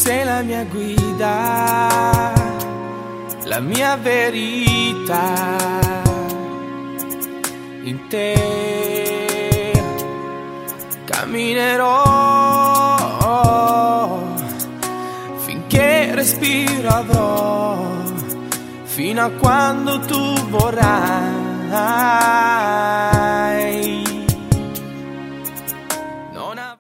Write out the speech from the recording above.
sei la mia guida, la mia verità. In te camminerò finché respiro avrò, fino a quando tu vorrai.